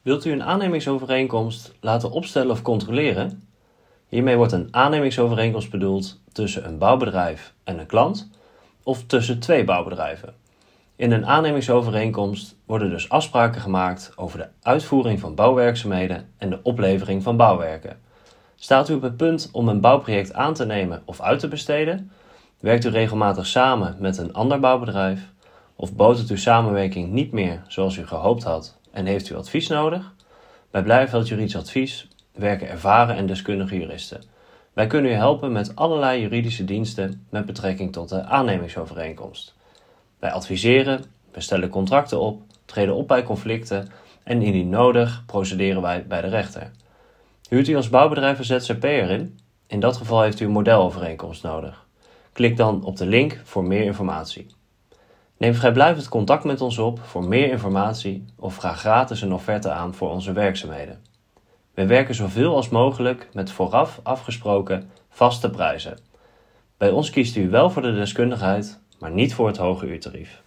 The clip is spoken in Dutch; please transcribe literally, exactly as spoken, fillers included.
Wilt u een aannemingsovereenkomst laten opstellen of controleren? Hiermee wordt een aannemingsovereenkomst bedoeld tussen een bouwbedrijf en een klant of tussen twee bouwbedrijven. In een aannemingsovereenkomst worden dus afspraken gemaakt over de uitvoering van bouwwerkzaamheden en de oplevering van bouwwerken. Staat u op het punt om een bouwproject aan te nemen of uit te besteden? Werkt u regelmatig samen met een ander bouwbedrijf? Of botert uw samenwerking niet meer zoals u gehoopt had en heeft u advies nodig? Bij Blijveld Juridisch Advies werken ervaren en deskundige juristen. Wij kunnen u helpen met allerlei juridische diensten met betrekking tot de aannemingsovereenkomst. Wij adviseren, we stellen contracten op, treden op bij conflicten en indien nodig procederen wij bij de rechter. Huurt u als bouwbedrijf een Z Z P'er in? In dat geval heeft u een modelovereenkomst nodig. Klik dan op de link voor meer informatie. Neem vrijblijvend contact met ons op voor meer informatie of vraag gratis een offerte aan voor onze werkzaamheden. We werken zoveel als mogelijk met vooraf afgesproken vaste prijzen. Bij ons kiest u wel voor de deskundigheid, maar niet voor het hoge uurtarief.